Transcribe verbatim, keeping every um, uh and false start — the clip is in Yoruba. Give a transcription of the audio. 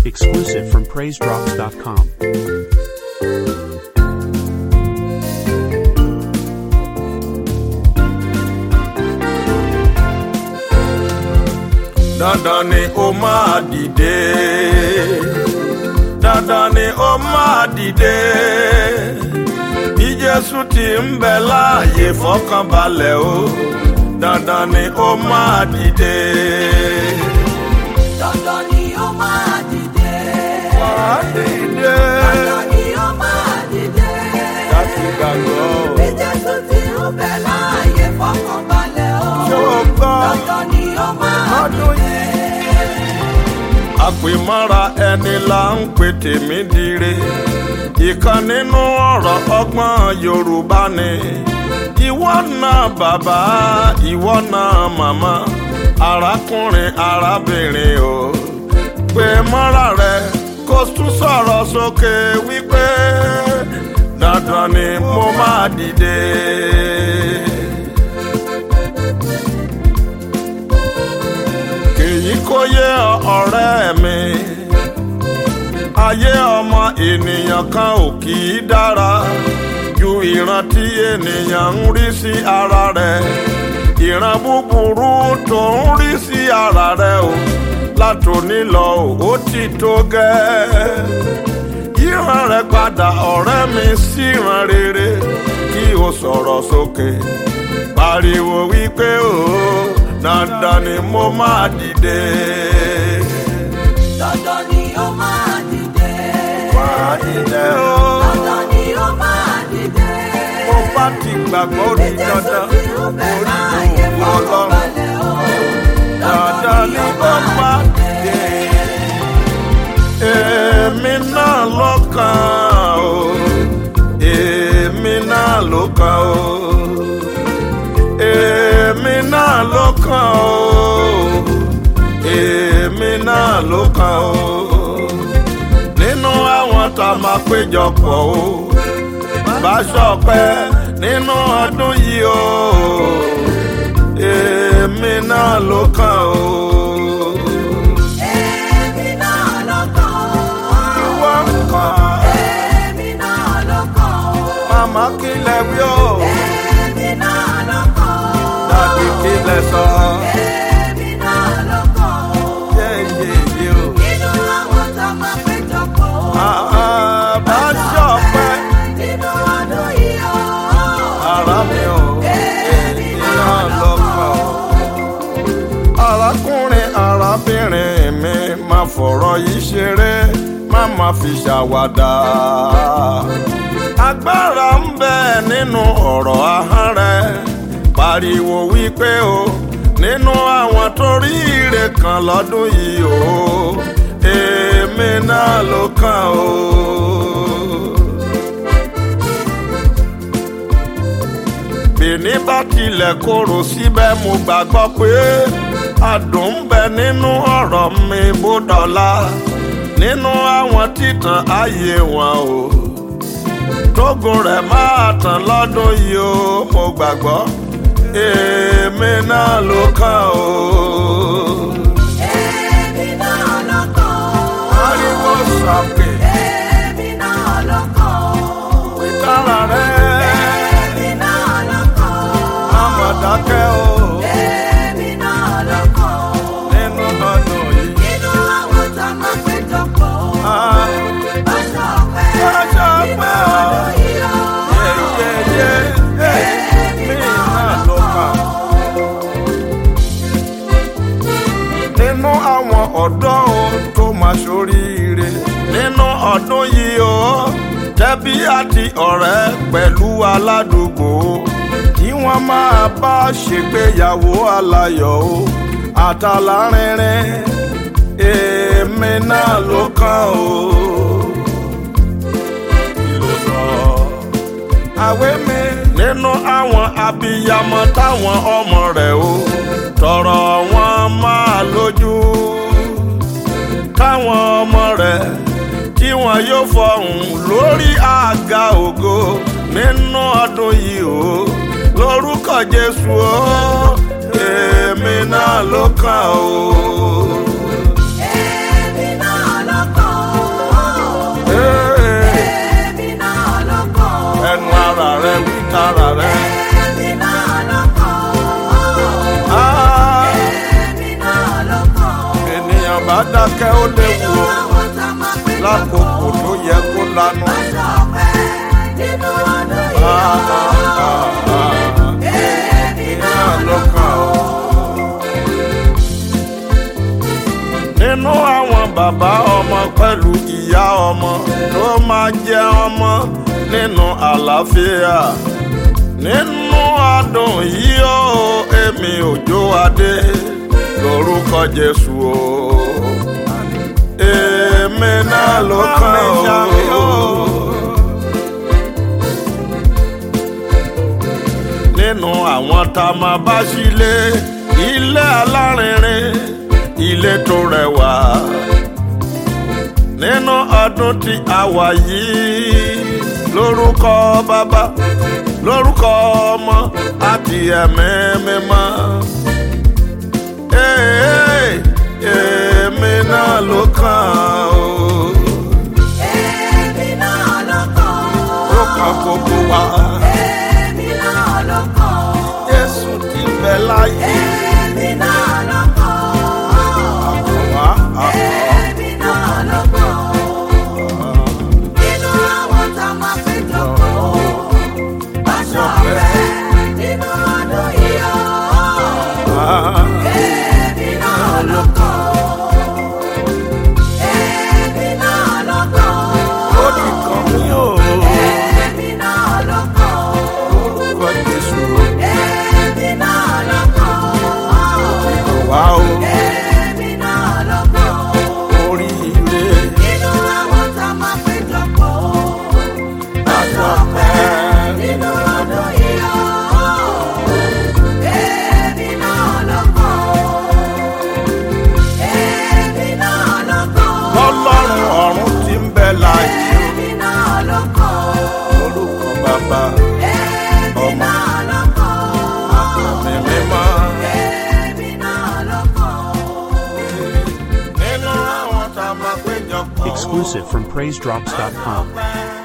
Exclusive from praise drops dot com. Dandan ni ó máa dìde, dandan ni ó máa dìde. Bí Jésù ti ń bẹ láàyè fọkànbalẹ̀ o, dandan ni ó máa dìde. Dandan ni ó máa dìde. Máa dìde. Dandan ni ó máa dìde. Láti gbàgbọ́. Bí Jésù ti ń bẹ láàyè fọkànbalẹ̀ o, Ṣùgbọ́n dandan ni ó máa dìde. Àpèmọ́ra ẹni là ń pè tèmi dire. Ìkan nínú ọ̀rọ̀ ọgbọ́n Yorùbá ni. Ìwọ náà bàbá, ìwọ náà màmá, arákùnrin arábìnrin o. Pè mọ́ra rẹ kó tún sọ̀rọ̀ sókè wípé dandan ni mo máa dìde. Kèyí kó yé ọ̀rẹ́ mi, ayé ọmọ ènìyàn kan ò kì í dára ju ìran tí ènìyàn ń rí sí ara rẹ̀. Ìran búburú tó ń rí sí ara rẹ̀ o, látòní lọ ó ti tó gẹ́. Ìran rẹ̀ padà ọ̀rẹ́ mi sí ìran rere, kí o sọ̀rọ̀ sókè pariwo wípé o dandan ni mo máa dìde. Dandan ni ó máa dìde. Máa dìde o. Dandan ni ó máa dìde. Mo bá ti gbàgbọ́ ó di dandan, Bí Jésù ti ń bẹ láàyè fọkànbalẹ̀ o, dandan ni ó máa dìde. Èmi náà ló kàn o, èmi náà ló kàn o, èmi náà ló kàn o, èmi náà ló kàn o. Nínú àwọn tá a máa péjọpọ̀ o, bá ṣọpẹ́ nínú ọdún yìí o, èmi náà ló kàn o. Èmi náà ló kàn o. Ìwọ kàn. Èmi náà ló kàn o. Màmá kílẹ̀ wí o. Èmi náà ló kàn o. Dàbí kílẹ̀ sọ. Èmi náà ló kàn o. Yéyéyé o. Nínú àwọn tá a máa péjọpọ̀ o, Bá ṣọpẹ́ nínú ọdún yìí o, ara mi o. Èmi náà ló kàn o. Arákùnrin arábìnrin mi máa fọ̀rọ̀ yìí ṣeré, má máa fi ṣàwàdà. Agbára ń bẹ nínú ọ̀rọ̀ ahọ́n rẹ, pariwo wípé o nínú àwọn tó rí ire kan lọ́dún yìí o, èmi náà ló kàn o. Bìní bá tilẹ̀ korò síbẹ̀ mo gbàgbọ́ pé adùn ń bẹ nínú ọ̀rọ̀ mi bó dọ̀la. Nínú àwọn títàn ayé wọn o, tógun rẹ̀ máa tàn lọ́dún yìí o, mo gbàgbọ́ èmi náà ló kàn o. èmi náà ló kàn o. Ariwo sókè. Èmi náà ló kàn o. Ìtara rẹ̀. Èmi náà ló kàn o. Àmọ̀dákẹ́ o. Èmi náà ló kàn o. Nínú ọdún yìí. Nínú àwọn tá a máa péjọpọ̀ o, Ah, bá ṣọpẹ́ Bá ṣọpẹ́ nínú o. ọdún yìí o. yéyéyé. Èmi náà ló kàn o. Nínú àwọn ọ̀dọ́ o tó máa ṣoríire nínú ọdún yìí o, tẹ́bí àti ọ̀rẹ́ pẹ̀lú aládùúgbò kí wọ́n máa bá ṣègbéyàwó aláyọ̀ o, àtàlárinrin èmi náà ló kàn o. Kí ló sọ? Àwé mi nínú àwọn abiyamọ táwọn ọmọ rẹ̀ o tọrọ wọn máa lójú, káwọn ọmọ rẹ̀ kí wọn yóò fọhùn lórí àga ògo nínú ọdún yìí o, lórúkọ Jésù o, èmi náà ló kàn o. Èmi náà ló kàn ara rẹ. Èmi náà ló kàn. Ah, Èmi náà ló kàn. ènìyàn bá dákẹ́ ó léwu o Àwọn tá a máa pín lákòókò tó yẹ kó lanu. aṣọ ọ̀pẹ nínú ọdún yìí. Ah, ah, ah, Èmi náà ló ló kàn ó. Nínú àwọn bàbá ọmọ pẹ̀lú ìyá ọmọ ló máa jẹ ọmọ nínú àlàáfíà. Nínú adùn yìí ó èmi Òjó Adé lórúkọ Jésù o. Èmi náà ló kàn ó. Nínú àwọn tá a máa bá sílé ilé alárinrin ilé tó rẹwà. Nínú ọdún tí a wà yìí lórúkọ bàbá lórúkọ ọmọ àti ẹ̀mí mímọ́. Ee, èmi náà ló kàn ó. Èmi náà ló kàn. Ó kàn gbogbo wa. Èmi náà ló kàn. Jésù ti bẹ láyé. Èmi náà ló kàn. Wá àkọ́. Èmi náà ló kàn. Nínú àwọn tá a máa pín jókòó. Aṣọ ọ̀pẹ nínú ọdún yìí ó. Èmi náà ló kàn. Èmi náà ló kàn. Ó ti kàn mí o. Èmi náà ló kàn. Lórúkọ Jésù. Èmi náà ló kàn. Wá o. Èmi náà ló kàn. Oríire. Nínú àwọn tá a máa pín jókòó. Aṣọ ọ̀pẹ nínú ọdún yìí ó. Èmi náà ló kàn. Èmi náà ló kàn. Ọlọ́run ọ̀run ti ń bẹ láyé o. Èmi náà ló kàn. Lórúkọ bàbá Èmi náà ló kàn. mi mímọ́. Èmi náà ló kàn. Nínú àwọn tá a máa péjọ pọ̀. Exclusive from praise drops dot com. Ọpẹ́.